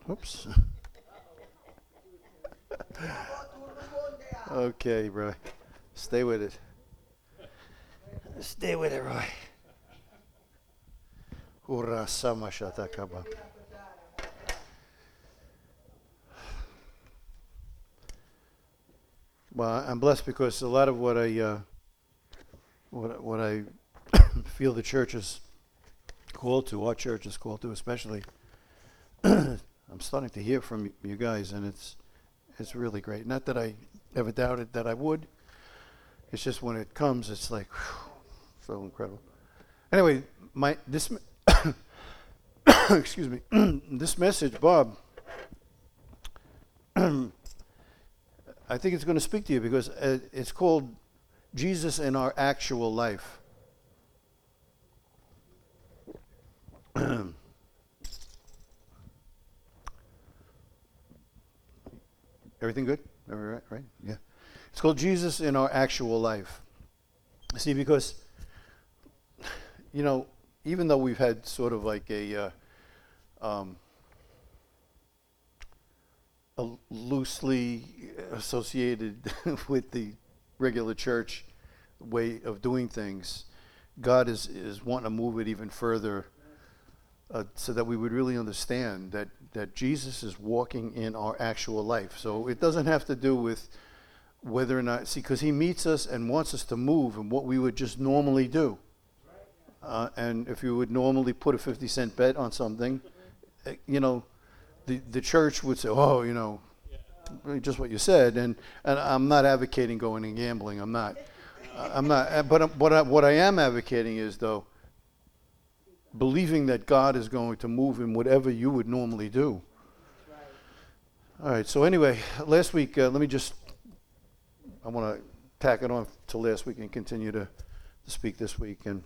Oops. Okay, Roy. Stay with it. Stay with it, Roy. Ura sama shatakaba. Well, I'm blessed because a lot of what I feel the church is called to, our church is called to, especially. I'm starting to hear from you guys, and it's really great. Not that I ever doubted that I would. It's just when it comes, it's like whew, so incredible. Anyway, this excuse me, this message, Bob. I think it's going to speak to you because it's called Jesus in Our Actual Life. Everything good? Everything right? Yeah. It's called Jesus in Our Actual Life. See, because, you know, even though we've had sort of like a loosely associated with the regular church way of doing things, God is wanting to move it even further so that we would really understand that Jesus is walking in our actual life. So it doesn't have to do with whether or not, see, because he meets us and wants us to move in what we would just normally do. And if you would normally put a 50-cent bet on something, you know, the church would say, oh, you know, just what you said. And I'm not advocating going and gambling. I'm not. But what I am advocating is, though, believing that God is going to move in whatever you would normally do. All right. So anyway, last week, I want to tack it on to last week and continue to speak this week. And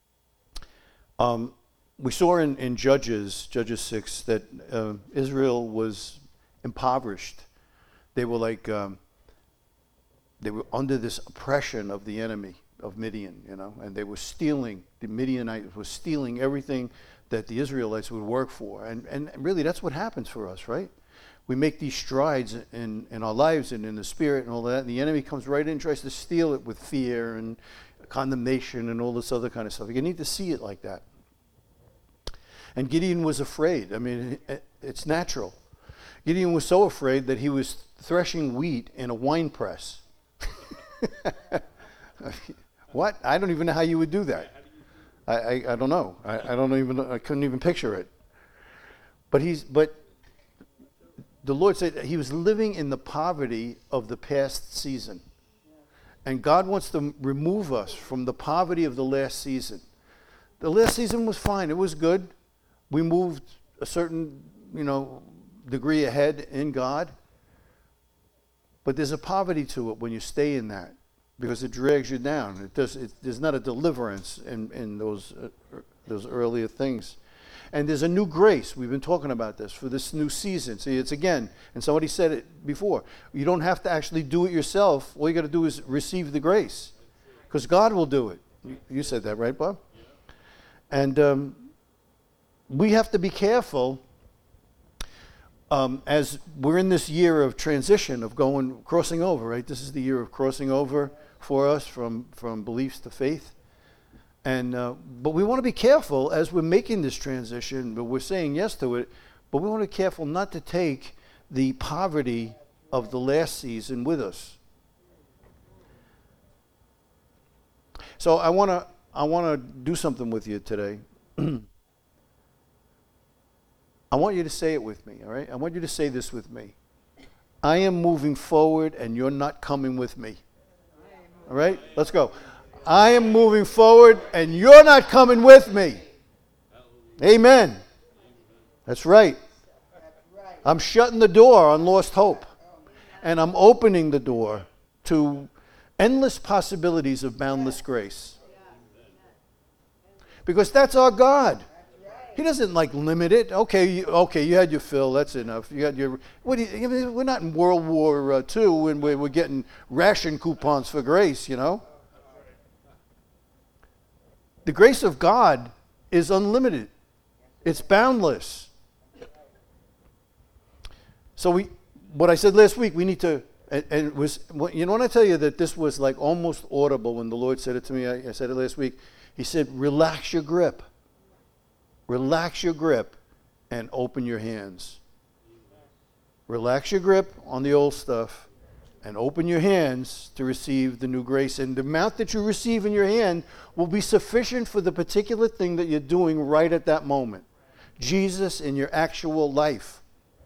we saw in Judges 6, that Israel was impoverished. They were like, they were under this oppression of the enemy of Midian, you know, and they were stealing, the Midianites were stealing everything that the Israelites would work for. And really that's what happens for us, right? We make these strides in our lives and in the spirit and all that, and the enemy comes right in and tries to steal it with fear and condemnation and all this other kind of stuff. You need to see it like that. And Gideon was afraid. I mean, it's natural. Gideon was so afraid that he was threshing wheat in a wine press. What? I don't even know how you would do that. I don't know. I couldn't even picture it. But the Lord said that he was living in the poverty of the past season. And God wants to remove us from the poverty of the last season. The last season was fine. It was good. We moved a certain, degree ahead in God. But there's a poverty to it when you stay in that, because it drags you down. There's not a deliverance in those earlier things. And there's a new grace. We've been talking about this for this new season. See, it's again, and somebody said it before, you don't have to actually do it yourself. All you got to do is receive the grace, because God will do it. You said that, right, Bob? And we have to be careful as we're in this year of transition, of crossing over, right? This is the year of crossing over for us from beliefs to faith. And but we want to be careful as we're making this transition, but we're saying yes to it, but we want to be careful not to take the poverty of the last season with us. So I want to do something with you today. I want you to say it with me, all right? I want you to say this with me. I am moving forward and you're not coming with me. All right? Let's go. I am moving forward and you're not coming with me. Amen. That's right. I'm shutting the door on lost hope. And I'm opening the door to endless possibilities of boundless grace. Because that's our God. He doesn't limit it. Okay, you had your fill. That's enough. You got your. We're not in World War II and we're getting ration coupons for grace. The grace of God is unlimited. It's boundless. So what I said last week, we need to, and it was, you know, when I tell you that this was like almost audible when the Lord said it to me, I said it last week. He said, relax your grip. Relax your grip and open your hands. Relax your grip on the old stuff and open your hands to receive the new grace. And the amount that you receive in your hand will be sufficient for the particular thing that you're doing right at that moment. Jesus in your actual life.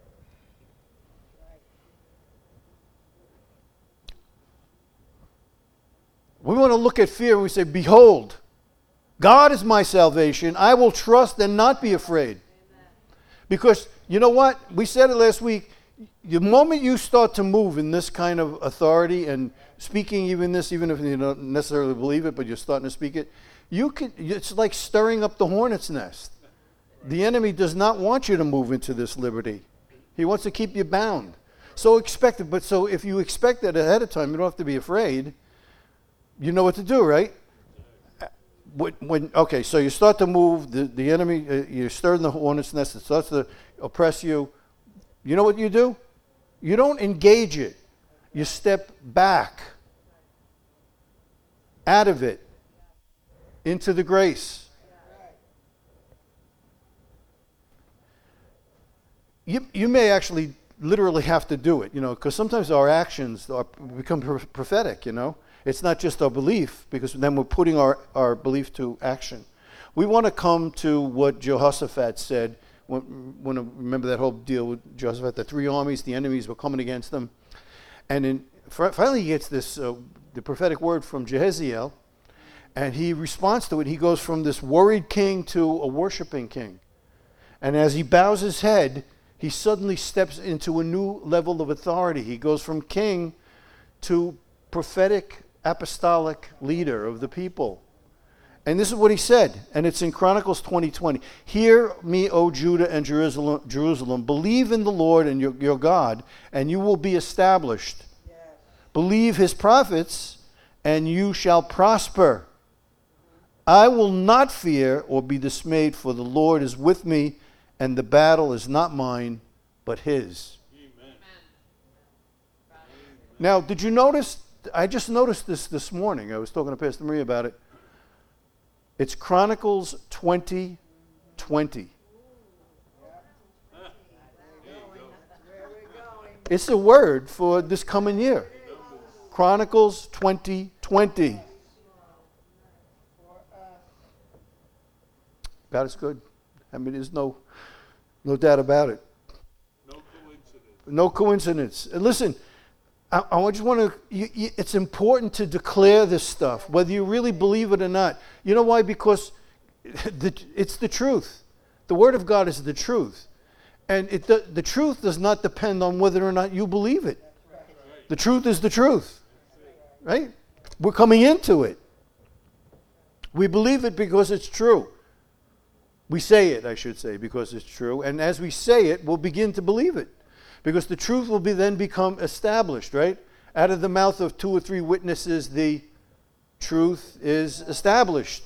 We want to look at fear and we say, behold, God is my salvation. I will trust and not be afraid. Because, you know what? We said it last week. The moment you start to move in this kind of authority and speaking even this, even if you don't necessarily believe it, but you're starting to speak it, it's like stirring up the hornet's nest. The enemy does not want you to move into this liberty. He wants to keep you bound. So expect it. But so if you expect that ahead of time, you don't have to be afraid. You know what to do, right? Okay, so you start to move, the enemy, you're stirring the hornet's nest, it starts to oppress you. You know what you do? You don't engage it. You step back out of it into the grace. You may actually literally have to do it, you know, because sometimes our actions become prophetic, you know. It's not just our belief, because then we're putting our belief to action. We want to come to what Jehoshaphat said. Remember that whole deal with Jehoshaphat, the three armies, the enemies were coming against them. And finally he gets this, the prophetic word from Jehaziel, and he responds to it. He goes from this worried king to a worshiping king. And as he bows his head, he suddenly steps into a new level of authority. He goes from king to prophetic apostolic leader of the people. And this is what he said, and it's in Chronicles 20:20. Hear me, O Judah and Jerusalem, believe in the Lord and your God, and you will be established. Yes. Believe his prophets, and you shall prosper. I will not fear or be dismayed, for the Lord is with me, and the battle is not mine, but his. Amen. Now, did you notice? I just noticed this morning. I was talking to Pastor Maria about it. It's Chronicles 20:20. It's a word for this coming year. Chronicles 20:20. God is good. I mean, there's no doubt about it. No coincidence. And listen, I just want to, it's important to declare this stuff, whether you really believe it or not. You know why? Because it's the truth. The Word of God is the truth. And the truth does not depend on whether or not you believe it. The truth is the truth. Right? We're coming into it. We believe it because it's true. We say it, I should say, because it's true. And as we say it, we'll begin to believe it. Because the truth will then become established, right? Out of the mouth of 2 or 3 witnesses, the truth is established.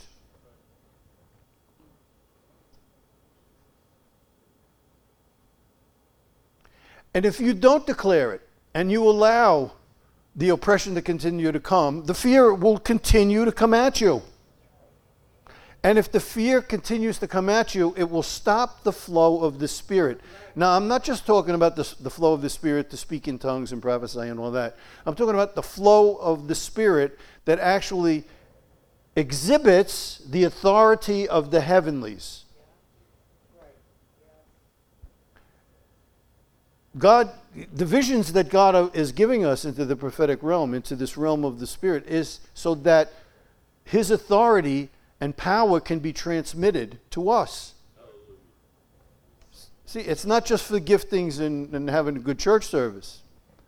And if you don't declare it, and you allow the oppression to continue to come, the fear will continue to come at you. And if the fear continues to come at you, it will stop the flow of the Spirit. Now, I'm not just talking about the flow of the Spirit to speak in tongues and prophesy and all that. I'm talking about the flow of the Spirit that actually exhibits the authority of the heavenlies. God, the visions that God is giving us into the prophetic realm, into this realm of the Spirit, is so that his authority and power can be transmitted to us. See, it's not just for giftings and having a good church service.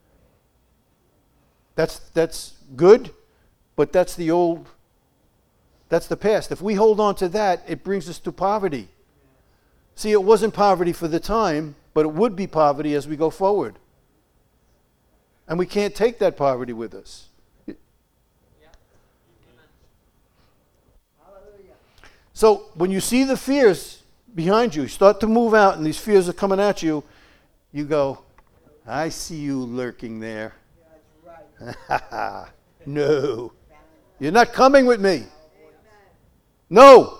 That's good, but that's the past. If we hold on to that, it brings us to poverty. See, it wasn't poverty for the time, but it would be poverty as we go forward. And we can't take that poverty with us. So when you see the fears behind you, start to move out and these fears are coming at you, you go, I see you lurking there. That's No. You're not coming with me. No.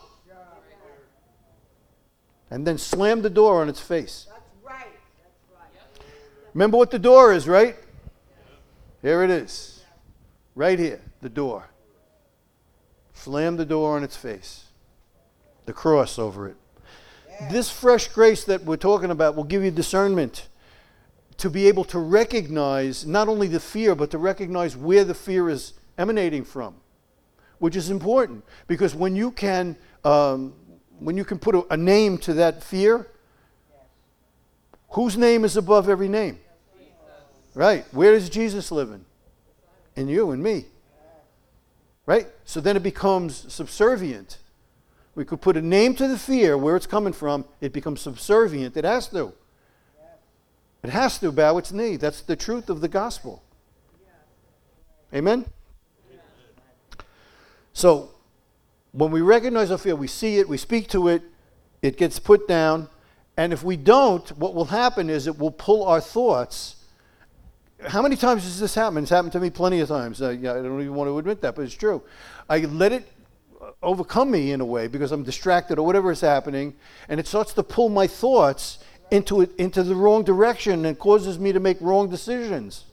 And then slam the door on its face. right. Remember what the door is, right? Here it is. Right here, the door. Slam the door on its face. The cross over it. This fresh grace that we're talking about will give you discernment to be able to recognize not only the fear, but to recognize where the fear is emanating from, which is important. Because when you can put a name to that fear, whose name is above every name? Right. Where is Jesus living? In you and me. Right? So then it becomes subservient. We could put a name to the fear, where it's coming from, it becomes subservient. It has to. It has to bow its knee. That's the truth of the gospel. Amen? So, when we recognize our fear, we see it, we speak to it, it gets put down, and if we don't, what will happen is it will pull our thoughts. How many times does this happen? It's happened to me plenty of times. I don't even want to admit that, but it's true. I let it overcome me in a way because I'm distracted or whatever is happening, and it starts to pull my thoughts into the wrong direction and causes me to make wrong decisions.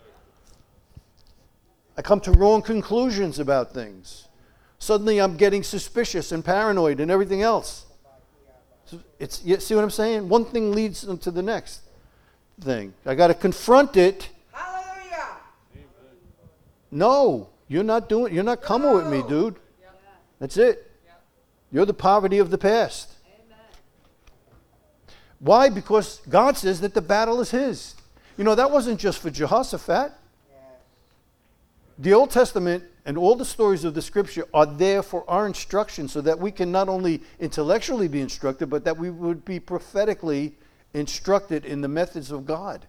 I come to wrong conclusions about things. Suddenly I'm getting suspicious and paranoid and everything else. You see what I'm saying? One thing leads into the next thing. I got to confront it. Hallelujah. No, you're not coming with me, dude. That's it. You're the poverty of the past. Why? Because God says that the battle is his. You know, that wasn't just for Jehoshaphat. The Old Testament and all the stories of the Scripture are there for our instruction so that we can not only intellectually be instructed, but that we would be prophetically instructed in the methods of God.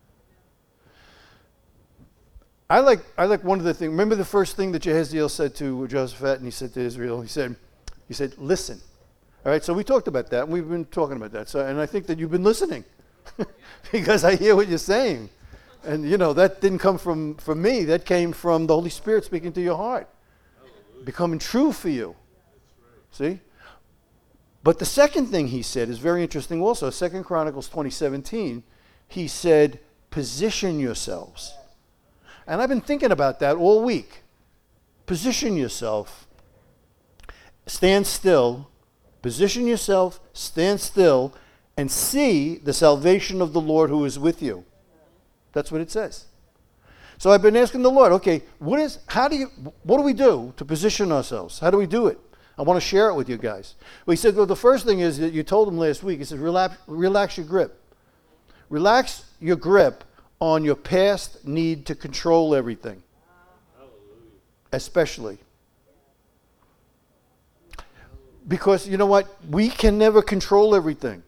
I like one of the things. Remember the first thing that Jehaziel said to Jehoshaphat, and he said to Israel, he said, listen. All right, so we talked about that, and we've been talking about that. So, and I think that you've been listening because I hear what you're saying. And, you know, that didn't come from me. That came from the Holy Spirit speaking to your heart, becoming true for you. See? But the second thing he said is very interesting also. 2 Chronicles 20:17, he said, position yourselves. And I've been thinking about that all week. Position yourself. Stand still. Position yourself, stand still, and see the salvation of the Lord who is with you. That's what it says. So I've been asking the Lord, okay, what do we do to position ourselves? How do we do it? I want to share it with you guys. Well, he said, well, the first thing is that you told him last week, he said, relax your grip. Relax your grip on your past need to control everything. Especially. Because, you know what? We can never control everything.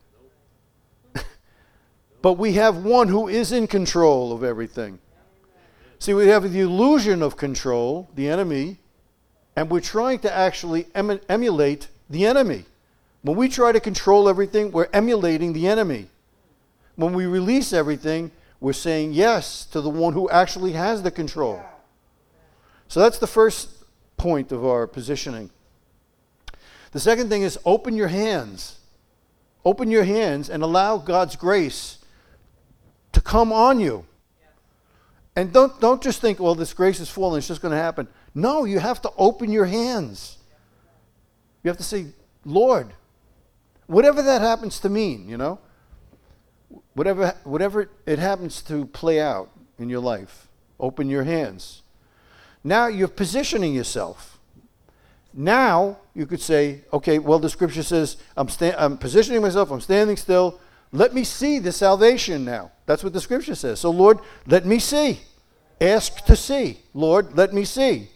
But we have one who is in control of everything. See, we have the illusion of control, the enemy, and we're trying to actually emulate the enemy. When we try to control everything, we're emulating the enemy. When we release everything, we're saying yes to the one who actually has the control. So that's the first point of our positioning. The second thing is open your hands. Open your hands and allow God's grace to come on you. And don't just think, well, this grace is falling, it's just going to happen. No, you have to open your hands. You have to say, Lord, whatever that happens to mean, you know, whatever it happens to play out in your life, open your hands. Now you're positioning yourself. Now you could say, okay, well, the scripture says, I'm positioning myself, I'm standing still. Let me see the salvation now. That's what the scripture says. So, Lord, let me see. Ask to see. Lord, let me see.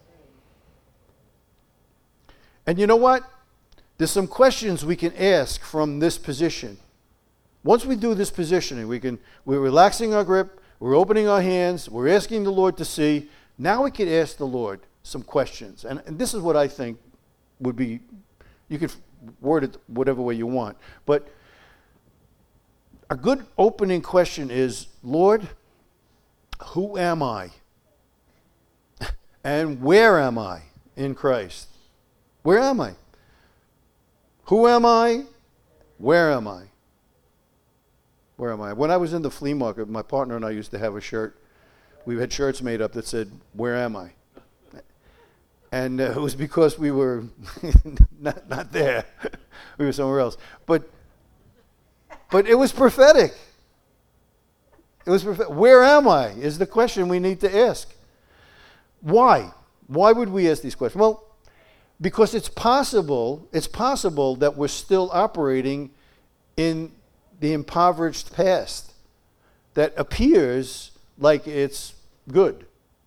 And you know what? There's some questions we can ask from this position. Once we do this positioning, we're relaxing our grip, we're opening our hands, we're asking the Lord to see. Now we can ask the Lord some questions. And this is what I think would be, you could word it whatever way you want, but a good opening question is, Lord, who am I? And where am I in Christ? Where am I? Who am I? Where am I? Where am I? When I was in the flea market, my partner and I used to have a shirt. We had shirts made up that said, "Where am I?" And it was because we were not there. We were somewhere else. But it was prophetic. It was prophetic. Where am I is the question we need to ask. Why? Why would we ask these questions? Well, because it's possible that we're still operating in the impoverished past that appears like it's good.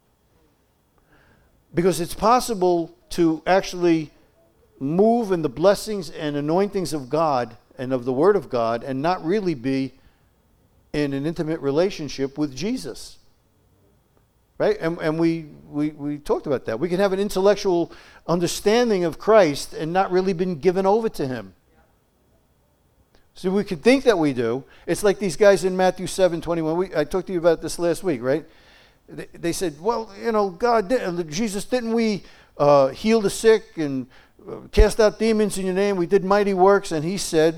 Because it's possible to actually move in the blessings and anointings of God and of the Word of God and not really be in an intimate relationship with Jesus. Right? And we talked about that. We can have an intellectual understanding of Christ and not really been given over to Him. So we could think that we do. It's like these guys in Matthew 7:21. I talked to you about this last week, right? They said, well, Jesus, didn't we heal the sick and cast out demons in your name? We did mighty works. And He said,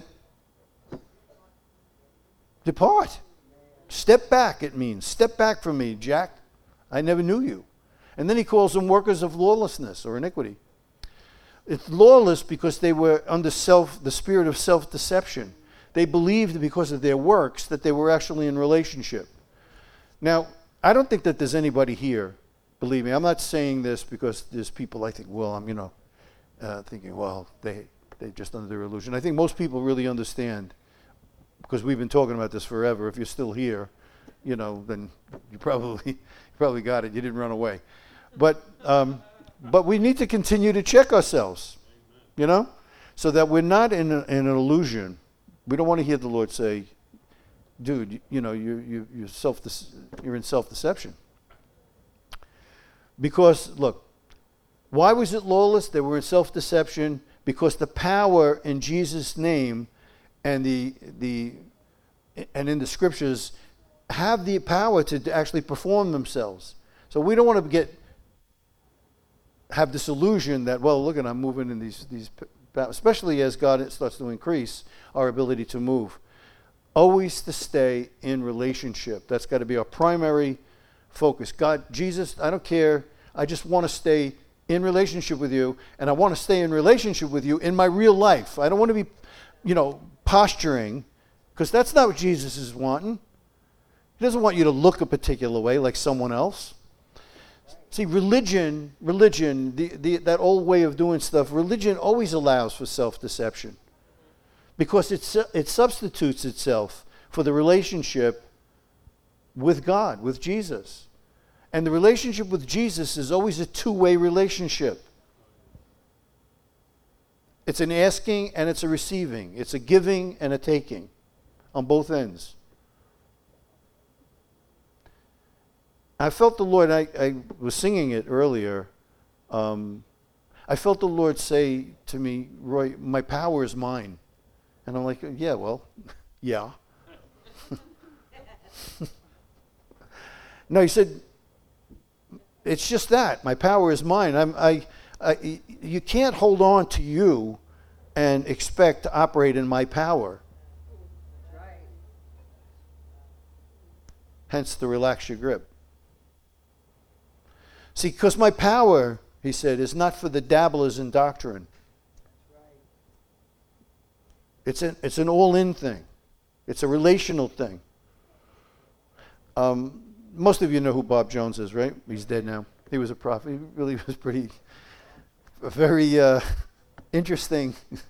depart. Step back, it means. Step back from me, Jack. I never knew you. And then He calls them workers of lawlessness or iniquity. It's lawless because they were under the spirit of self-deception. They believed because of their works that they were actually in relationship. Now, I don't think that there's anybody here, believe me, I'm not saying this because there's people I think, well, I'm, thinking, well, they're just under their illusion. I think most people really understand, because we've been talking about this forever. If you're still here, then you probably got it. You didn't run away. But we need to continue to check ourselves, so that we're not in an illusion. We don't want to hear the Lord say, dude, you're in self-deception. Because, look, why was it lawless? They were in self-deception because the power in Jesus' name and and in the Scriptures have the power to actually perform themselves. So we don't want to have this illusion that, well, look, I'm moving in these, especially as God starts to increase our ability to move. Always to stay in relationship. That's got to be our primary focus. God, Jesus, I don't care. I just want to stay in relationship with you, and I want to stay in relationship with you in my real life. I don't want to be, posturing, because that's not what Jesus is wanting. He doesn't want you to look a particular way like someone else. See, religion, that old way of doing stuff, religion always allows for self-deception because it substitutes itself for the relationship with God, with Jesus. And the relationship with Jesus is always a two-way relationship. It's an asking and it's a receiving. It's a giving and a taking on both ends. I felt the Lord, I was singing it earlier. I felt the Lord say to me, Roy, my power is mine. And I'm like, yeah, well, yeah. No, He said, it's just that. My power is mine. You can't hold on to you and expect to operate in my power. Right. Hence the relax your grip. See, because my power, He said, is not for the dabblers in doctrine. It's an all-in thing. It's a relational thing. Most of you know who Bob Jones is, right? He's dead now. He was a prophet. He really was a very interesting,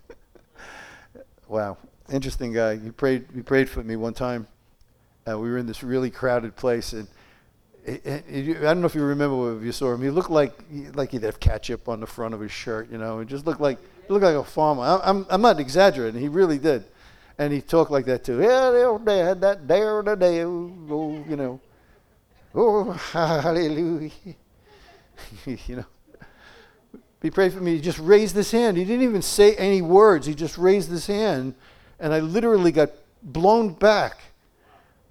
interesting guy. He prayed for me one time. We were in this really crowded place, and I don't know if you remember if you saw him. He looked like he'd have ketchup on the front of his shirt, It just looked like a farmer. I'm not exaggerating. He really did, and he talked like that too. Yeah, the old dad, that dare the day, oh hallelujah, He prayed for me. He just raised his hand. He didn't even say any words. He just raised his hand, and I literally got blown back.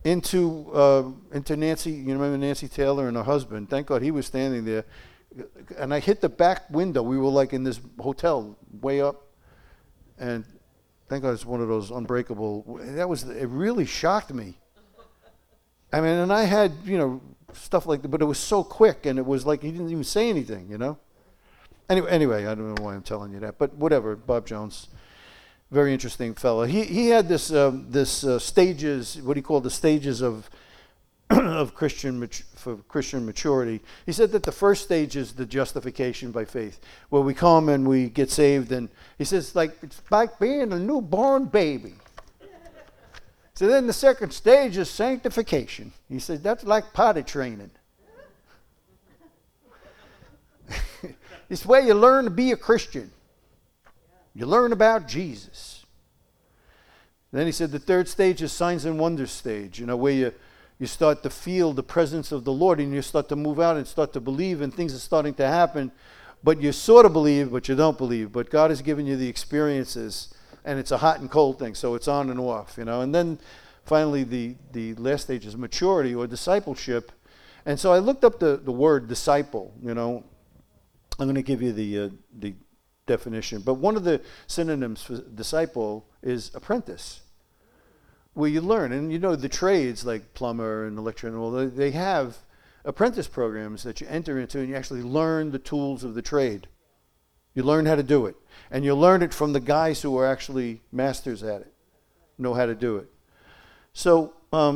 into Nancy. You remember Nancy Taylor and her husband? Thank God he was standing there. And I hit the back window. We were like in this hotel way up. And thank God it's one of those unbreakable. It really shocked me. I mean, and I had, stuff like that, but it was so quick, and it was like he didn't even say anything, Anyway, I don't know why I'm telling you that, but whatever. Bob Jones, very interesting fellow. He had this stages, what he called the stages of of Christian maturity. He said that the first stage is the justification by faith, where we come and we get saved, and he says it's like being a newborn baby. So then the second stage is sanctification. He said that's like potty training. It's where you learn to be a Christian. You learn about Jesus. Then he said the third stage is signs and wonders stage, where you start to feel the presence of the Lord, and you start to move out and start to believe, and things are starting to happen. But you sort of believe, but you don't believe. But God has given you the experiences, and it's a hot and cold thing, so it's on and off, And then finally the last stage is maturity or discipleship. And so I looked up the word disciple, I'm going to give you the definition. But one of the synonyms for disciple is apprentice, where you learn. And the trades like plumber and electrician, well, they have apprentice programs that you enter into, and you actually learn the tools of the trade. You learn how to do it. And you learn it from the guys who are actually masters at it, know how to do it. So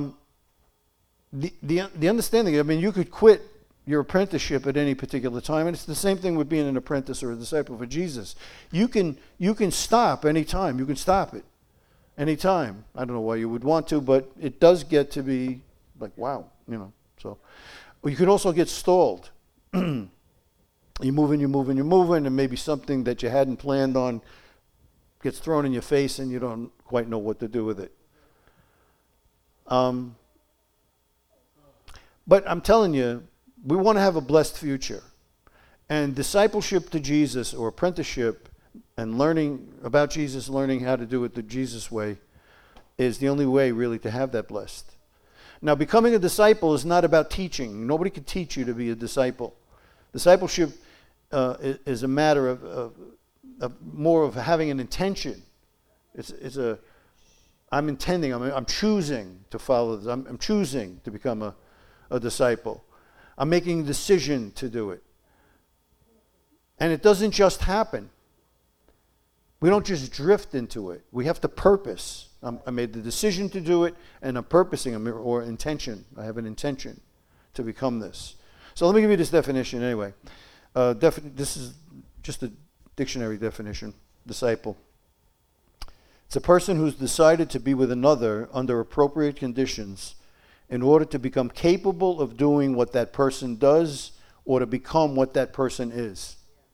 the understanding, you could quit your apprenticeship at any particular time, and it's the same thing with being an apprentice or a disciple for Jesus. You can stop any time. You can stop it any time. I don't know why you would want to, but it does get to be like, wow, So you can also get stalled. You're moving, and maybe something that you hadn't planned on gets thrown in your face, and you don't quite know what to do with it. But I'm telling you, we want to have a blessed future. And discipleship to Jesus, or apprenticeship, and learning about Jesus, learning how to do it the Jesus way, is the only way really to have that blessed. Now, becoming a disciple is not about teaching. Nobody can teach you to be a disciple. Discipleship is a matter of more of having an intention. I'm intending, I'm choosing to follow this. I'm choosing to become a disciple. I'm making a decision to do it. And it doesn't just happen. We don't just drift into it. We have to purpose. I made the decision to do it, and I'm purposing, or intention. I have an intention to become this. So let me give you this definition anyway. This is just a dictionary definition. Disciple. It's a person who's decided to be with another under appropriate conditions in order to become capable of doing what that person does, or to become what that person is.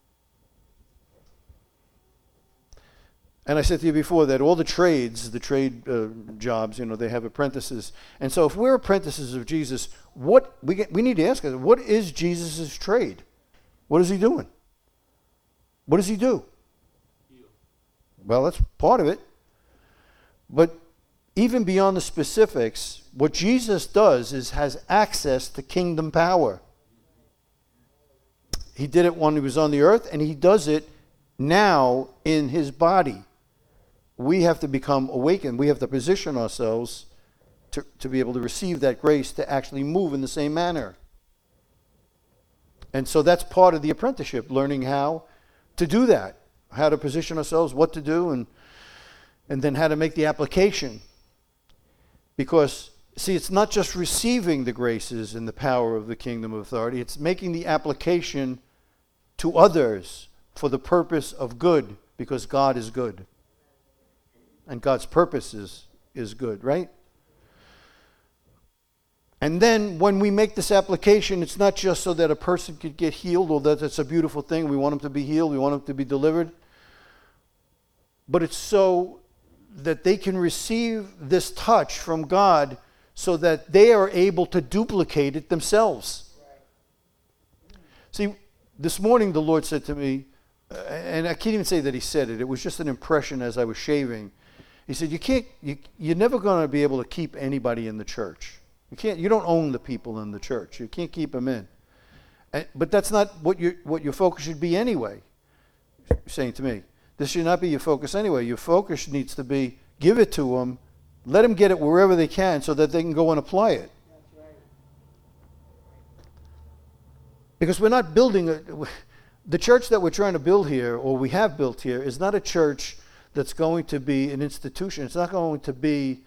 And I said to you before that all the trade jobs, they have apprentices. And so if we're apprentices of Jesus, we need to ask ourselves, what is Jesus' trade? What is he doing? What does he do? Well, that's part of it. But even beyond the specifics, what Jesus does is has access to kingdom power. He did it when he was on the earth, and he does it now in his body. We have to become awakened. We have to position ourselves to be able to receive that grace to actually move in the same manner. And so that's part of the apprenticeship, learning how to do that, how to position ourselves, what to do, and then how to make the application. Because, see, it's not just receiving the graces and the power of the kingdom of authority, it's making the application to others for the purpose of good, because God is good. And God's purpose is good, right? And then when we make this application, it's not just so that a person could get healed, although that's a beautiful thing. We want them to be healed. We want them to be delivered. But it's so that they can receive this touch from God so that they are able to duplicate it themselves. See, this morning the Lord said to me, and I can't even say that he said it. It was just an impression as I was shaving. He said, you're never going to be able to keep anybody in the church. You don't own the people in the church. You can't keep them in. But that's not what your focus should be anyway. You're saying to me, this should not be your focus anyway. Your focus needs to be, give it to them, let them get it wherever they can so that they can go and apply it. That's right. Because we're not building the church that we're trying to build here, or we have built here, is not a church that's going to be an institution. It's not going to be,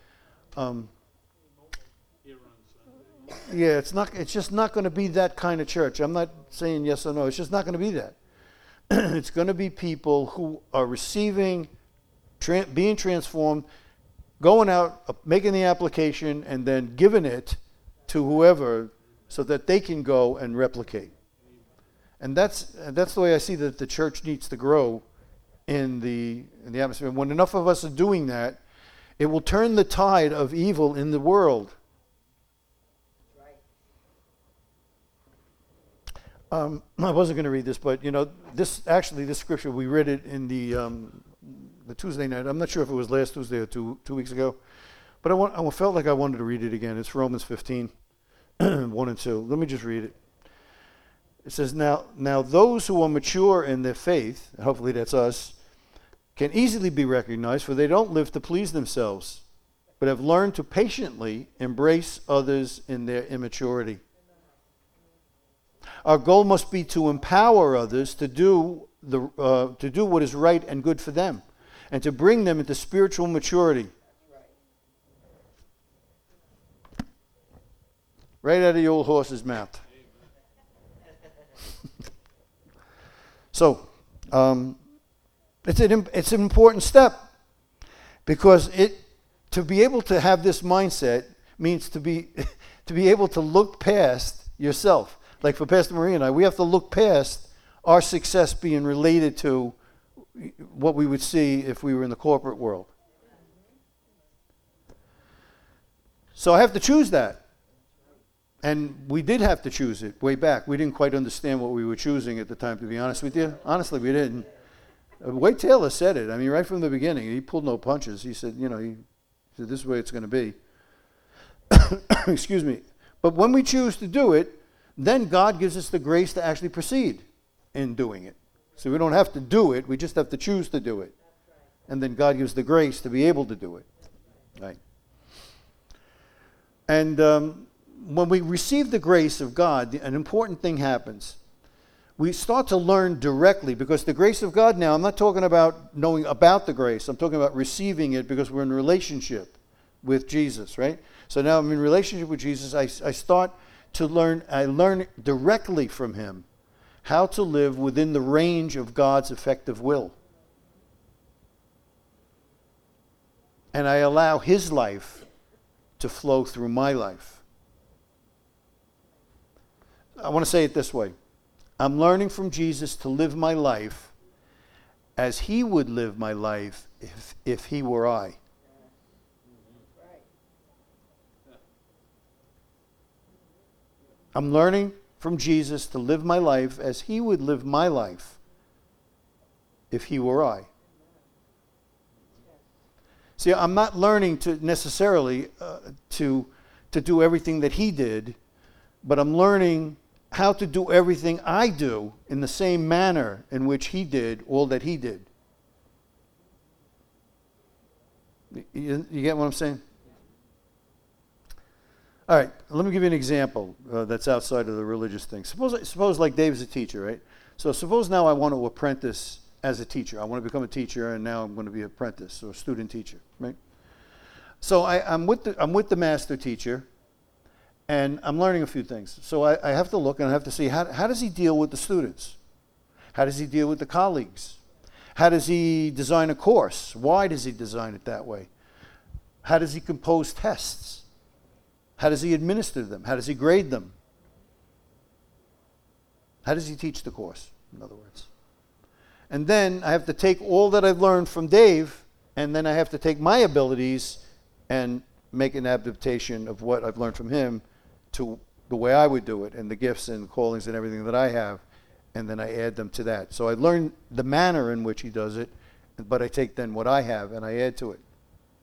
it's just not going to be that kind of church. I'm not saying yes or no. It's just not going to be that. It's going to be people who are receiving, being transformed, going out, making the application, and then giving it to whoever so that they can go and replicate. And that's the way I see that the church needs to grow in the atmosphere. When enough of us are doing that, it will turn the tide of evil in the world. I wasn't going to read this, but this scripture, we read it in the Tuesday night. I'm not sure if it was last Tuesday or two weeks ago, but I felt like I wanted to read it again. It's Romans 15, 1 and 2. Let me just read it. It says, now those who are mature in their faith, and hopefully that's us, can easily be recognized, for they don't live to please themselves, but have learned to patiently embrace others in their immaturity. Our goal must be to empower others to do what is right and good for them, and to bring them into spiritual maturity. Right out of the old horse's mouth. So, it's an important step, because to be able to have this mindset means to be able to look past yourself. Like for Pastor Marie and I, we have to look past our success being related to what we would see if we were in the corporate world. So I have to choose that. And we did have to choose it way back. We didn't quite understand what we were choosing at the time, to be honest with you. Honestly, we didn't. Wade Taylor said it. I mean, right from the beginning. He pulled no punches. He said, he said, this is the way it's going to be. Excuse me. But when we choose to do it, then God gives us the grace to actually proceed in doing it. So we don't have to do it. We just have to choose to do it. And then God gives the grace to be able to do it. Right. And when we receive the grace of God, an important thing happens. We start to learn directly, because the grace of God now, I'm not talking about knowing about the grace. I'm talking about receiving it because we're in relationship with Jesus, right? So now I'm in relationship with Jesus. I start to learn. I learn directly from him how to live within the range of God's effective will. And I allow his life to flow through my life. I want to say it this way. I'm learning from Jesus to live my life as he would live my life if he were I. I'm learning from Jesus to live my life as he would live my life if he were I. See, I'm not learning to necessarily to do everything that he did, but I'm learning how to do everything I do in the same manner in which he did all that he did. You get what I'm saying? All right, let me give you an example that's outside of the religious thing. Suppose like Dave's a teacher, right? So suppose now I want to apprentice as a teacher. I want to become a teacher, and now I'm going to be an apprentice or student teacher, right? So I'm with the master teacher, and I'm learning a few things. So I have to look and I have to see how does he deal with the students? How does he deal with the colleagues? How does he design a course? Why does he design it that way? How does he compose tests? How does he administer them? How does he grade them? How does he teach the course, in other words? And then I have to take all that I've learned from Dave, and then I have to take my abilities and make an adaptation of what I've learned from him to the way I would do it, and the gifts and callings and everything that I have, and then I add them to that. So I learn the manner in which he does it, but I take then what I have and I add to it.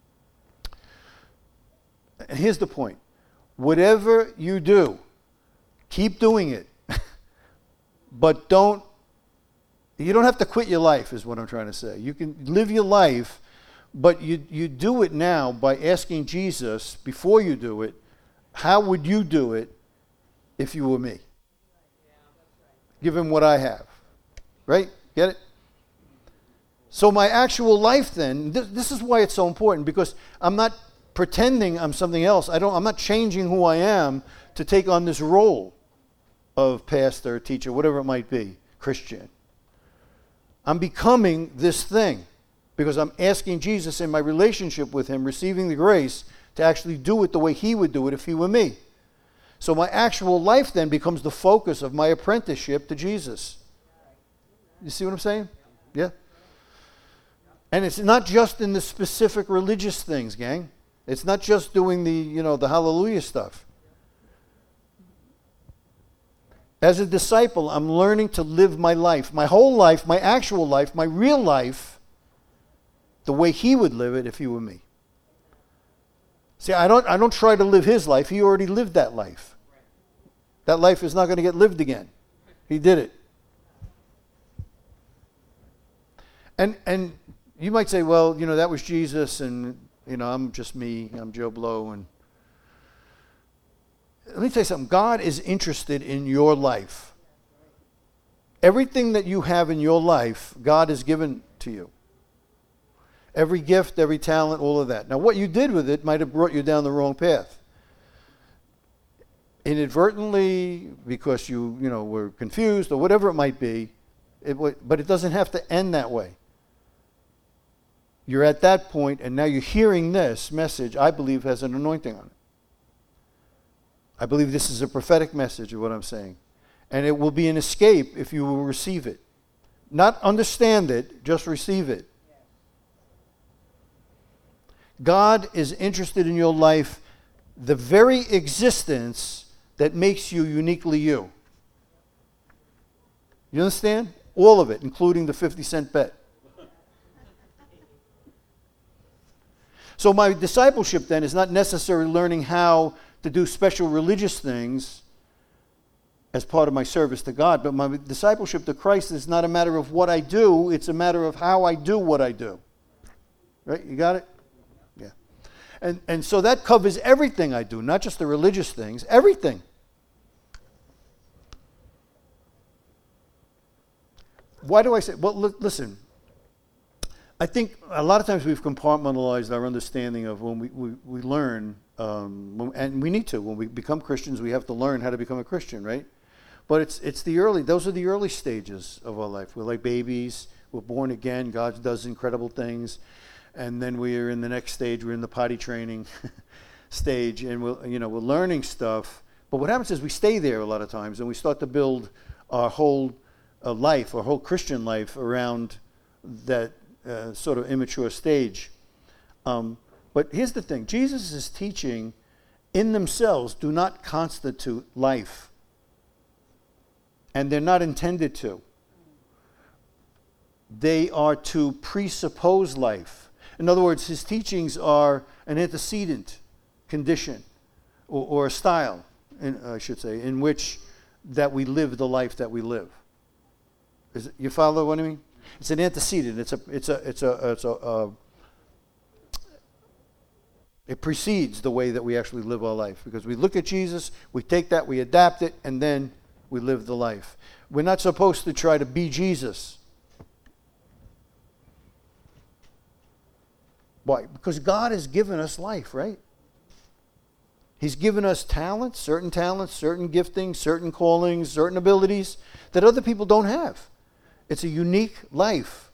and here's the point. Whatever you do, keep doing it. But you don't have to quit your life, is what I'm trying to say. You can live your life, but you do it now by asking Jesus, before you do it, how would you do it if you were me? Give him what I have. Right? Get it? So my actual life then, this is why it's so important, because I'm not pretending I'm something else. I'm not changing who I am to take on this role of pastor, teacher, whatever it might be, Christian. I'm becoming this thing because I'm asking Jesus in my relationship with him, receiving the grace to actually do it the way he would do it if he were me. So my actual life then becomes the focus of my apprenticeship to Jesus. You see what I'm saying? Yeah? And it's not just in the specific religious things, gang. It's not just doing the hallelujah stuff. As a disciple, I'm learning to live my life, my whole life, my actual life, my real life, the way he would live it if he were me. See, I don't try to live his life. He already lived that life. That life is not going to get lived again. He did it. And you might say, well, that was Jesus, and I'm just me. I'm Joe Blow. And let me tell you something. God is interested in your life. Everything that you have in your life, God has given to you. Every gift, every talent, all of that. Now, what you did with it might have brought you down the wrong path. Inadvertently, because you were confused or whatever it might be, but it doesn't have to end that way. You're at that point, and now you're hearing this message, I believe, has an anointing on it. I believe this is a prophetic message of what I'm saying. And it will be an escape if you will receive it. Not understand it, just receive it. God is interested in your life, the very existence that makes you uniquely you. You understand? All of it, including the 50-cent bet. So my discipleship then is not necessarily learning how to do special religious things as part of my service to God, but my discipleship to Christ is not a matter of what I do, it's a matter of how I do what I do. Right? You got it? Yeah. And so that covers everything I do, not just the religious things, everything. Why do I say, well, listen, I think a lot of times we've compartmentalized our understanding of when we learn, and we need to. When we become Christians, we have to learn how to become a Christian, right? But those are the early stages of our life. We're like babies. We're born again. God does incredible things. And then we're in the next stage. We're in the potty training stage, and we're learning stuff. But what happens is we stay there a lot of times, and we start to build our whole life, our whole Christian life around that sort of immature stage. But here's the thing. Jesus' teaching in themselves do not constitute life. And they're not intended to. They are to presuppose life. In other words, his teachings are an antecedent condition or a style, I should say, in which that we live the life that we live. You follow what I mean? It's an antecedent. It precedes the way that we actually live our life. Because we look at Jesus, we take that, we adapt it, and then we live the life. We're not supposed to try to be Jesus. Why? Because God has given us life, right? He's given us talents, certain giftings, certain callings, certain abilities that other people don't have. It's a unique life.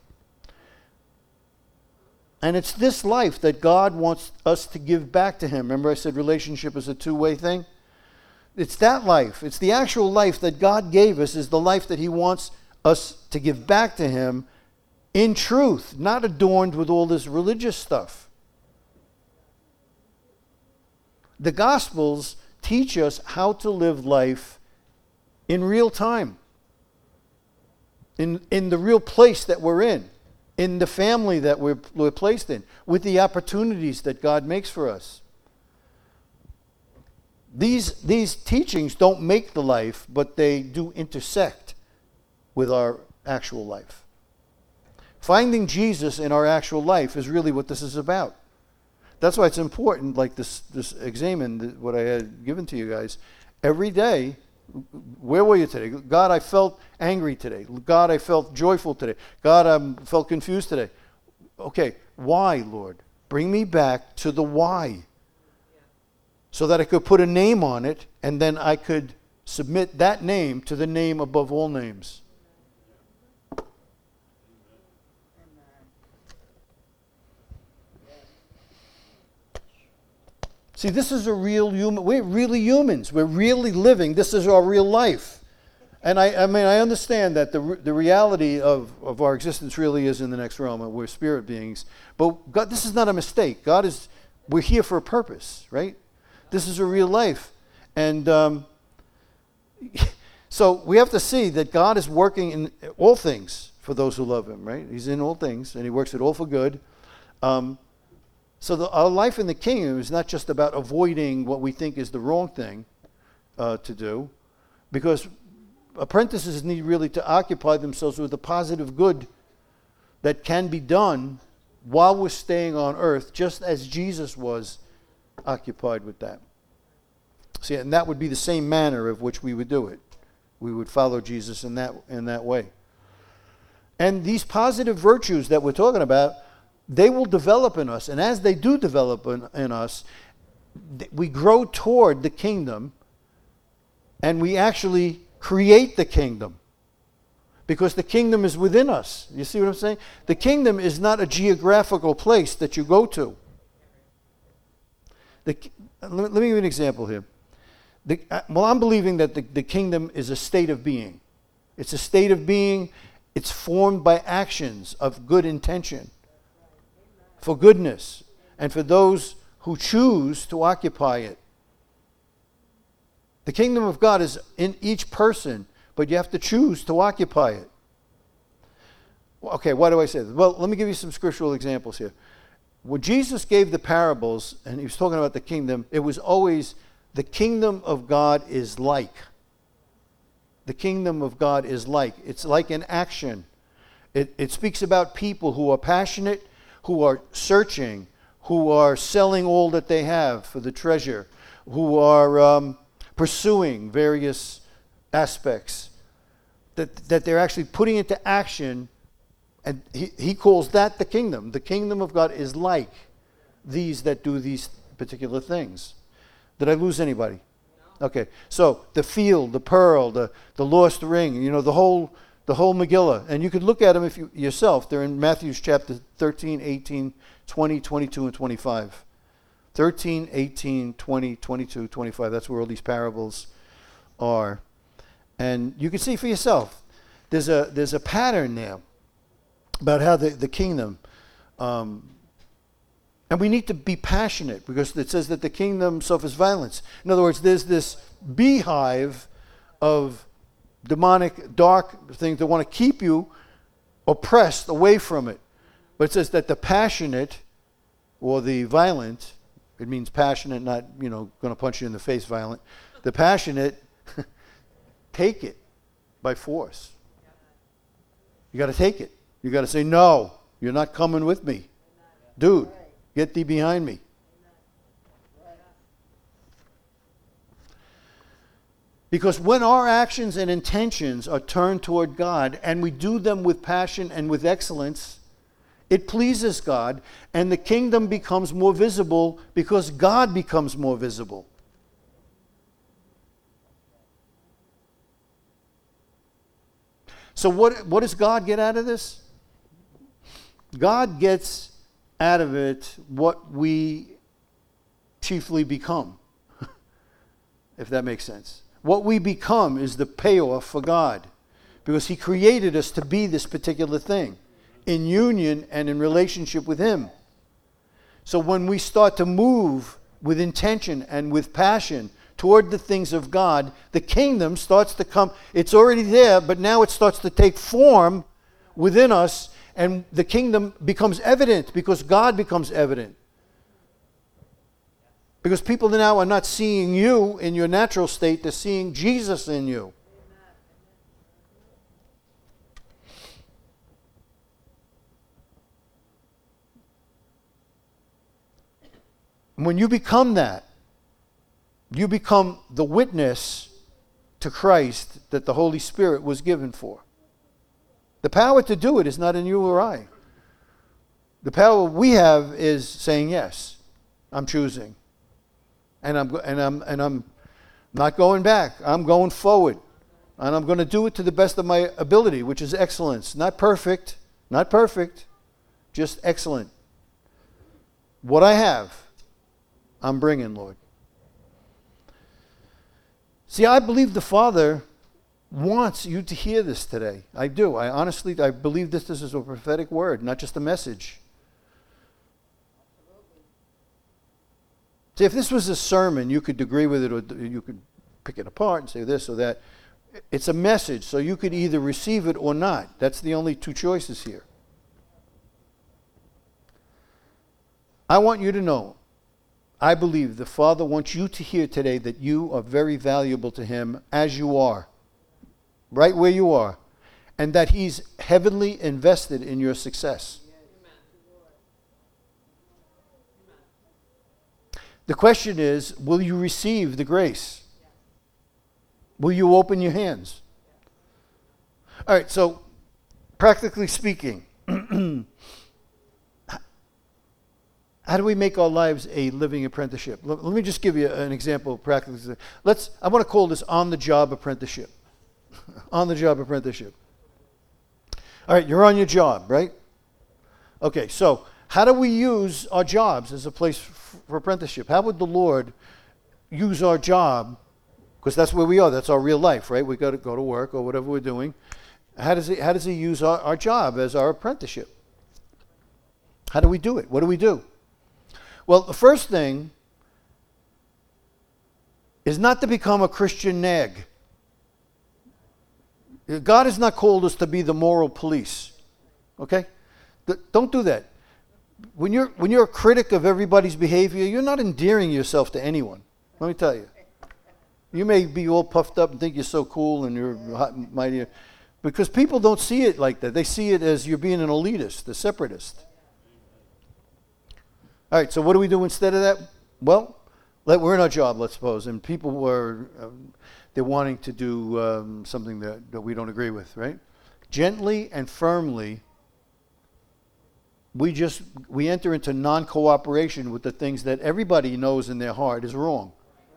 And it's this life that God wants us to give back to him. Remember I said relationship is a two-way thing? It's that life. It's the actual life that God gave us is the life that he wants us to give back to him in truth, not adorned with all this religious stuff. The Gospels teach us how to live life in real time, in the real place that we're in the family that we're placed in, with the opportunities that God makes for us. these teachings don't make the life, but they do intersect with our actual life. Finding Jesus in our actual life is really what this is about. That's why it's important, like this examen, what I had given to you guys. Every day, where were you today? God, I felt angry today. God, I felt joyful today. God, I felt confused today. Okay, why, Lord? Bring me back to the why. So that I could put a name on it, and then I could submit that name to the name above all names. See, this is a real human. We're really humans. We're really living. This is our real life. And I mean, I understand that the reality of our existence really is in the next realm, and we're spirit beings. But God, this is not a mistake. We're here for a purpose, right? This is a real life. And so we have to see that God is working in all things for those who love him, right? He's in all things, and he works it all for good. So our life in the kingdom is not just about avoiding what we think is the wrong thing to do, because apprentices need really to occupy themselves with the positive good that can be done while we're staying on earth, just as Jesus was occupied with that. See, and that would be the same manner of which we would do it. We would follow Jesus in that way. And these positive virtues that we're talking about, they will develop in us. And as they do develop in us, we grow toward the kingdom, and we actually create the kingdom. Because the kingdom is within us. You see what I'm saying? The kingdom is not a geographical place that you go to. Let me give you an example here. I'm believing that the kingdom is a state of being. It's a state of being. It's formed by actions of good intention, for goodness, and for those who choose to occupy it. The kingdom of God is in each person, but you have to choose to occupy it. Okay, why do I say this? Well, let me give you some scriptural examples here. When Jesus gave the parables, and he was talking about the kingdom, it was always, the kingdom of God is like. The kingdom of God is like. It's like an action. It speaks about people who are passionate, who are searching, who are selling all that they have for the treasure, who are pursuing various aspects, that they're actually putting into action, and he calls that the kingdom. The kingdom of God is like these that do these particular things. Did I lose anybody? No. Okay, so the field, the pearl, the lost ring, the whole Megillah. And you could look at them yourself. They're in Matthew chapter 13, 18, 20, 22, and 25. 13, 18, 20, 22, 25. That's where all these parables are. And you can see for yourself, there's a pattern there about how the kingdom, and we need to be passionate, because it says that the kingdom suffers violence. In other words, there's this beehive of demonic, dark things that want to keep you oppressed away from it. But it says that the passionate, or the violent, it means passionate, not, going to punch you in the face violent. The passionate take it by force. You got to take it. You got to say, no, you're not coming with me. Dude, get thee behind me. Because when our actions and intentions are turned toward God, and we do them with passion and with excellence, it pleases God, and the kingdom becomes more visible because God becomes more visible. So what does God get out of this? God gets out of it what we chiefly become, if that makes sense. What we become is the payoff for God, because he created us to be this particular thing in union and in relationship with him. So when we start to move with intention and with passion toward the things of God, the kingdom starts to come. It's already there, but now it starts to take form within us, and the kingdom becomes evident because God becomes evident. Because people now are not seeing you in your natural state, they're seeing Jesus in you. When you become that, you become the witness to Christ that the Holy Spirit was given for. The power to do it is not in you or I. The power we have is saying, yes, I'm choosing. And I'm not going back. I'm going forward. And I'm going to do it to the best of my ability, which is excellence. Not perfect, just excellent. What I have, I'm bringing, Lord. See, I believe the Father wants you to hear this today. I do. I believe this is a prophetic word, not just a message. See, if this was a sermon, you could agree with it or you could pick it apart and say this or that. It's a message, so you could either receive it or not. That's the only two choices here. I want you to know, I believe the Father wants you to hear today that you are very valuable to Him as you are, right where you are, and that He's heavenly invested in your success. The question is, will you receive the grace? Will you open your hands? All right, so practically speaking, how do we make our lives a living apprenticeship? Let me just give you an example practically. I want to call this on-the-job apprenticeship. On-the-job apprenticeship. All right, you're on your job, right? Okay, so how do we use our jobs as a place for apprenticeship? How would the Lord use our job? Because that's where we are. That's our real life, right? We got to go to work or whatever we're doing. How does He use our job as our apprenticeship? How do we do it? What do we do? Well, the first thing is not to become a Christian nag. God has not called us to be the moral police. Okay? Don't do that. When you're a critic of everybody's behavior, you're not endearing yourself to anyone. Let me tell you. You may be all puffed up and think you're so cool and you're hot and mighty, because people don't see it like that. They see it as you're being an elitist, a separatist. All right, so what do we do instead of that? Well, we're in our job, let's suppose, and people they're wanting to do something that we don't agree with, right? Gently and firmly, we enter into non-cooperation with the things that everybody knows in their heart is wrong.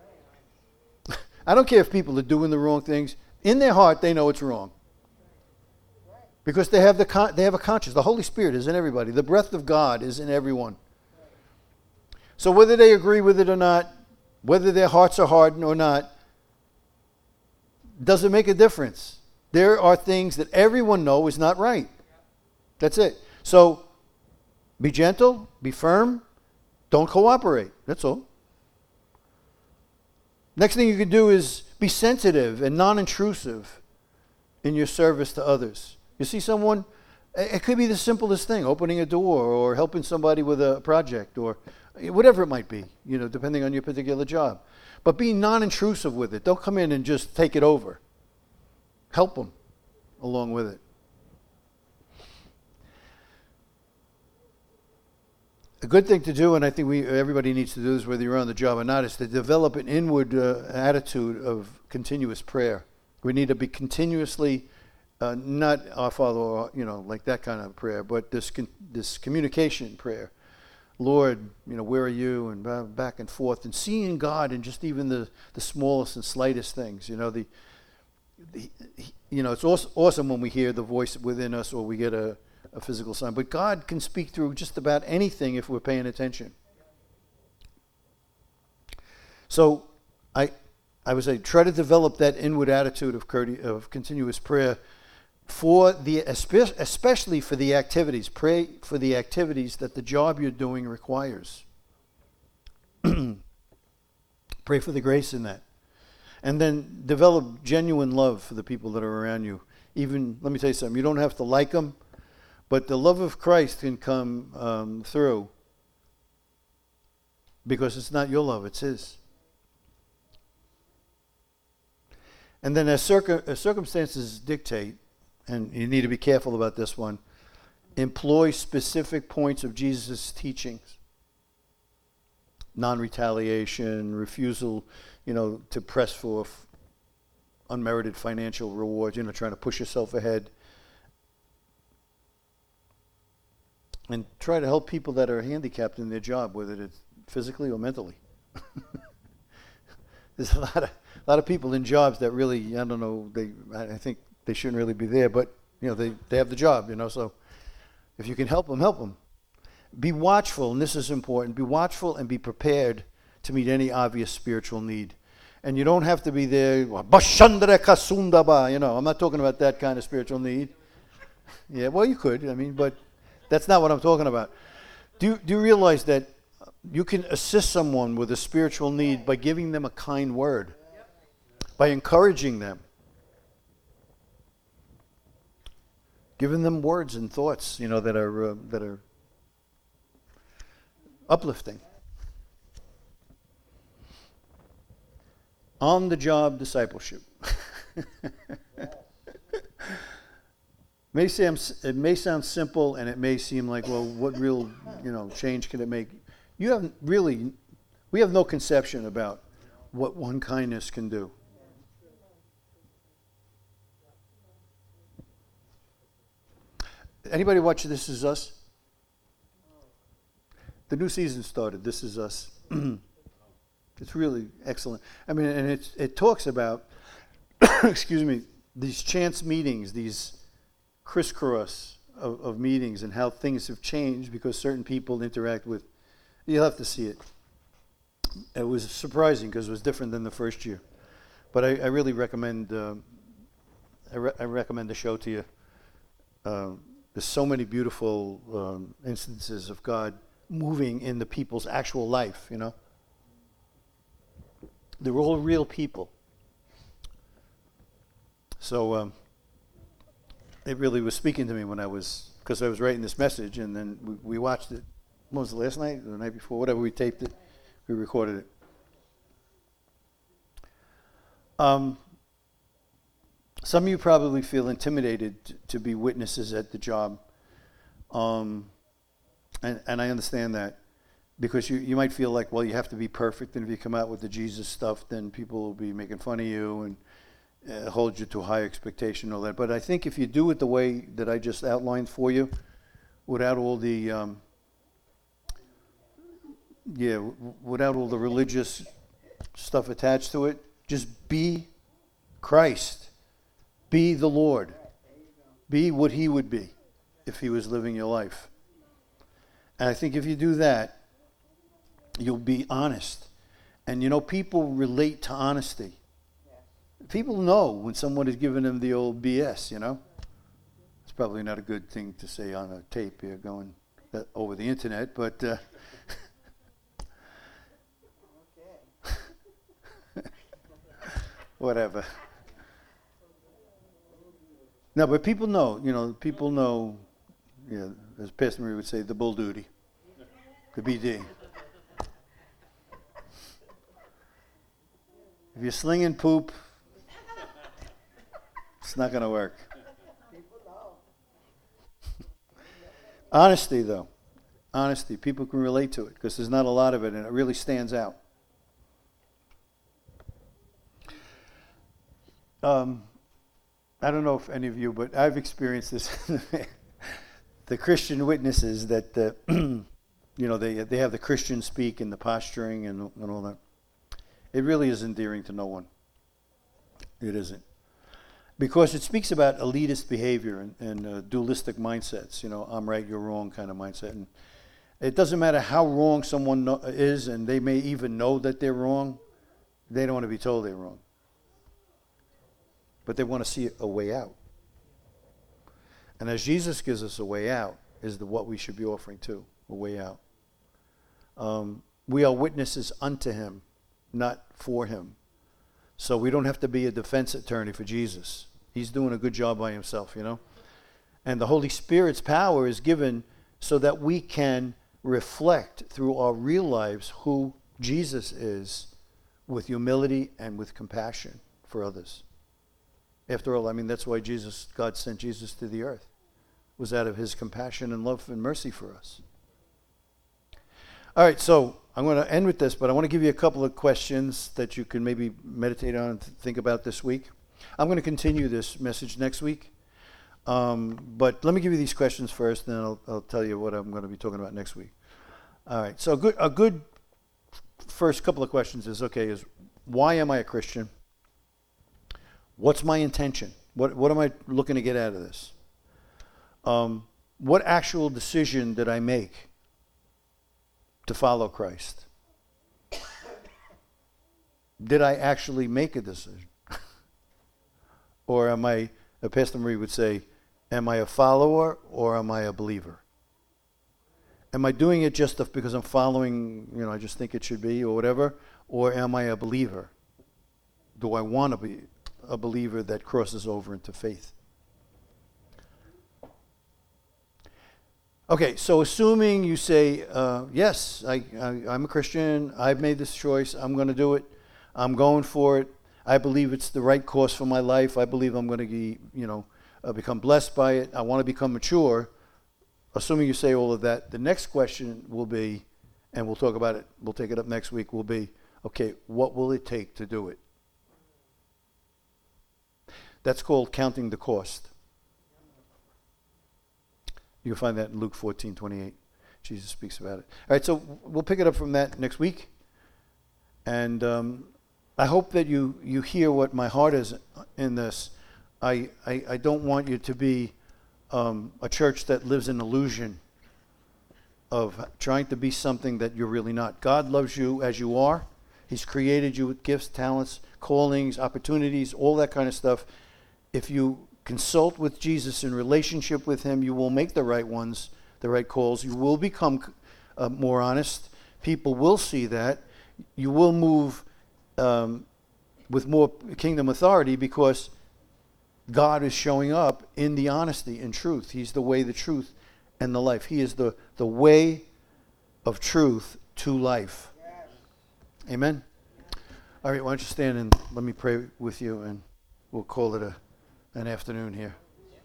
I don't care if people are doing the wrong things. In their heart, they know it's wrong. Because they have a conscience. The Holy Spirit is in everybody. The breath of God is in everyone. So whether they agree with it or not, whether their hearts are hardened or not, doesn't make a difference. There are things that everyone knows is not right. That's it. So be gentle, be firm, don't cooperate. That's all. Next thing you can do is be sensitive and non-intrusive in your service to others. You see someone, it could be the simplest thing, opening a door or helping somebody with a project or whatever it might be, depending on your particular job. But be non-intrusive with it. Don't come in and just take it over. Help them along with it. A good thing to do, and I think everybody needs to do this, whether you're on the job or not, is to develop an inward attitude of continuous prayer. We need to be continuously, not our Father, or, like that kind of prayer, but this communication prayer. Lord, where are you? And back and forth, and seeing God in just even the smallest and slightest things. It's awesome when we hear the voice within us, or we get a physical sign. But God can speak through just about anything if we're paying attention. So I would say try to develop that inward attitude of continuous prayer especially for the activities. Pray for the activities that the job you're doing requires. Pray for the grace in that. And then develop genuine love for the people that are around you. Even, let me tell you something, you don't have to like them, but the love of Christ can come through because it's not your love, it's His. And then as circumstances dictate, and you need to be careful about this one, employ specific points of Jesus' teachings. Non-retaliation, refusal, to press for unmerited financial rewards, trying to push yourself ahead. And try to help people that are handicapped in their job, whether it's physically or mentally. There's a lot of people in jobs that really, I don't know, I think they shouldn't really be there, but they have the job, so if you can help them, help them. Be watchful, and this is important. Be watchful and be prepared to meet any obvious spiritual need. And you don't have to be there, I'm not talking about that kind of spiritual need. Yeah, well, you could, but that's not what I'm talking about. Do you realize that you can assist someone with a spiritual need by giving them a kind word, by encouraging them, giving them words and thoughts, that are uplifting. On-the-job discipleship. It may sound simple, and it may seem like, well, what real, change can it make? We have no conception about what one kindness can do. Anybody watch This Is Us? The new season started, This Is Us. It's really excellent. And it talks about, excuse me, these chance meetings, these crisscross of meetings, and how things have changed because certain people interact with. You'll have to see it. It was surprising because it was different than the first year. But I really recommend. I recommend the show to you. There's so many beautiful instances of God moving in the people's actual life. They're all real people. So it really was speaking to me because I was writing this message, and then we watched it. When was it, last night or the night before? Whatever, we taped it, we recorded it. Some of you probably feel intimidated to be witnesses at the job, and I understand that, because you might feel like, well, you have to be perfect, and if you come out with the Jesus stuff, then people will be making fun of you and hold you to a high expectation and all that. But I think if you do it the way that I just outlined for you, without all the without all the religious stuff attached to it, just be Christ. Be the Lord. Be what He would be if He was living your life. And I think if you do that, you'll be honest. And people relate to honesty. People know when someone is giving them the old BS, It's probably not a good thing to say on a tape here going over the internet, but whatever. No, but people know, as Pastor Marie would say, the bull duty, the BD. If you're slinging poop, it's not going to work. Honesty, though. Honesty. People can relate to it because there's not a lot of it, and it really stands out. I don't know if any of you, but I've experienced this. The Christian witnesses that, they have the Christian speak and the posturing and all that. It really is endearing to no one. It isn't. Because it speaks about elitist behavior and dualistic mindsets, I'm right, you're wrong kind of mindset. And it doesn't matter how wrong someone is, and they may even know that they're wrong, they don't want to be told they're wrong. But they want to see a way out. And as Jesus gives us a way out, is what we should be offering too, a way out. We are witnesses unto Him, not for Him. So we don't have to be a defense attorney for Jesus. He's doing a good job by Himself, And the Holy Spirit's power is given so that we can reflect through our real lives who Jesus is, with humility and with compassion for others. After all, I mean, that's why God sent Jesus to the earth, was out of his compassion and love and mercy for us. All right, so I'm going to end with this, but I want to give you a couple of questions that you can maybe meditate on and think about this week. I'm going to continue this message next week, but let me give you these questions first, and then I'll tell you what I'm going to be talking about next week. All right, so a good first couple of questions is why am I a Christian? What's my intention? What am I looking to get out of this? What actual decision did I make to follow Christ? Did I actually make a decision? Or am I, Pastor Marie would say, am I a follower or am I a believer? Am I doing it just because I'm following, I just think it should be or whatever? Or am I a believer? Do I want to be a believer that crosses over into faith? Okay, so assuming you say, yes, I'm a Christian, I've made this choice, I'm going to do it, I'm going for it, I believe it's the right course for my life, I believe I'm going to be, become blessed by it, I want to become mature. Assuming you say all of that, the next question will be, and we'll talk about it, we'll take it up next week, will be, okay, what will it take to do it? That's called counting the cost. You'll find that in Luke 14:28. Jesus speaks about it. All right, so we'll pick it up from that next week. And I hope that you hear what my heart is in this. I don't want you to be a church that lives in illusion of trying to be something that you're really not. God loves you as you are. He's created you with gifts, talents, callings, opportunities, all that kind of stuff. If you consult with Jesus in relationship with him, you will make the right ones, the right calls. You will become more honest. People will see that. You will move with more kingdom authority because God is showing up in the honesty and truth. He's the way, the truth, and the life. He is the way of truth to life. Yes. Amen? All right, why don't you stand and let me pray with you, and we'll call it an afternoon here.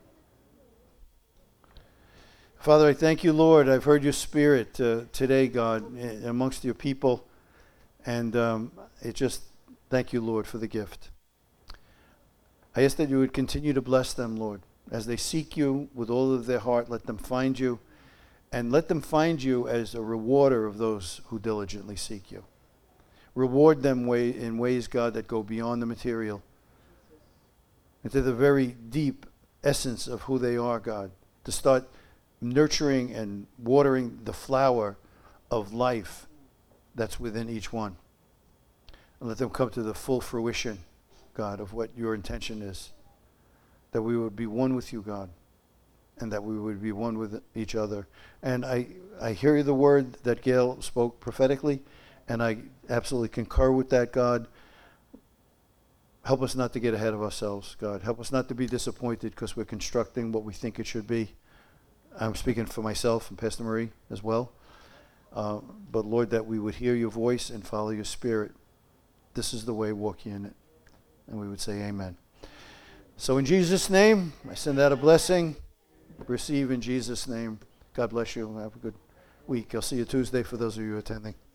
Father, I thank you, Lord. I've heard your spirit today, God, amongst your people. And thank you, Lord, for the gift. I ask that you would continue to bless them, Lord. As they seek you with all of their heart, let them find you. And let them find you as a rewarder of those who diligently seek you. Reward them in ways, God, that go beyond the material, into the very deep essence of who they are, God, to start nurturing and watering the flower of life that's within each one. And let them come to the full fruition, God, of what your intention is. That we would be one with you, God, and that we would be one with each other. And I hear the word that Gail spoke prophetically, and I absolutely concur with that, God. Help us not to get ahead of ourselves, God. Help us not to be disappointed because we're constructing what we think it should be. I'm speaking for myself and Pastor Marie as well. But Lord, that we would hear your voice and follow your spirit. This is the way, walk ye in it. And we would say amen. So in Jesus' name, I send out a blessing. Receive in Jesus' name. God bless you. Have a good week. I'll see you Tuesday for those of you attending.